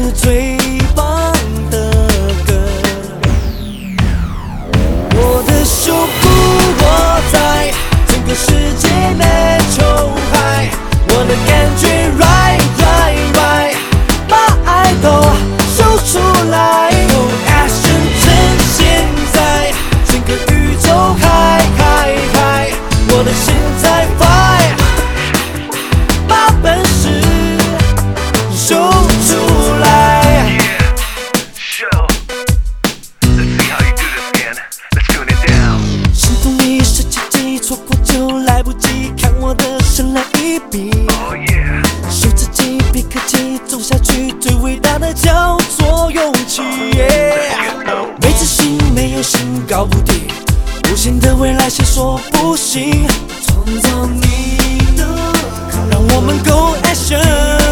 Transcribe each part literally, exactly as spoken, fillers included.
是最棒的歌。我的胸部我在整个世界没球拍，我的感觉 right right right， 把爱都说出来。No action 趁现在，整个宇宙嗨嗨嗨，我的心在 fire， 把本事秀出来。心动你是奇迹，错过就来不及，看我的神来一笔。手持机别客气，走下去最伟大的叫做勇气。没自信没有心搞不定，无形的未来谁说不行？创造你的歌，让我们 go action。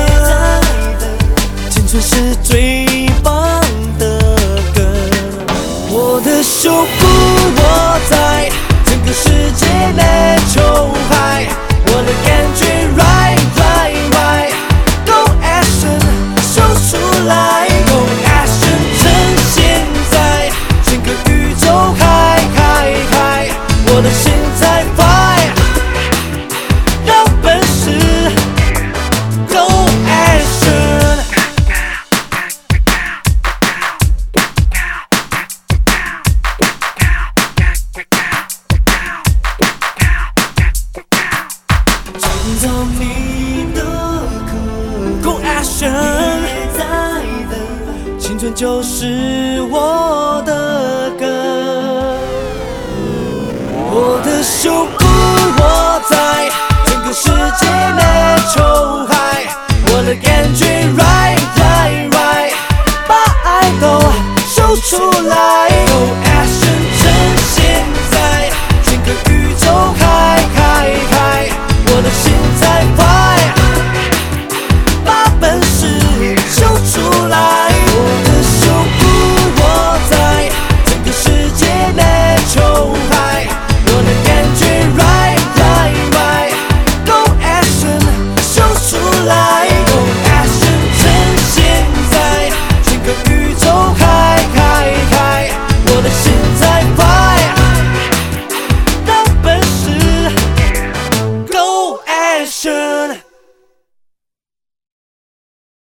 青春是最棒的歌，我的胸部我在整个世界没球拍，我的感觉 right right right， go action 秀出来 ，go action 趁现在，整个宇宙嗨嗨嗨，我的心在 fire， 让本事 go action。创造你的歌 ，Go Action， 在的青春就是我的歌。我的胸部我在整个世界没球拍，我的感觉 right right right， 把爱都秀出来。Go Action， 趁现在，整个宇宙嗨嗨嗨，我的心在 fire， 把本事秀出来。我的胸部我在整个世界没球拍，我的感觉 right right right， go action 秀出来。go action 趁现在，整个宇宙嗨嗨嗨，我的心在 fire， 让本事 go action。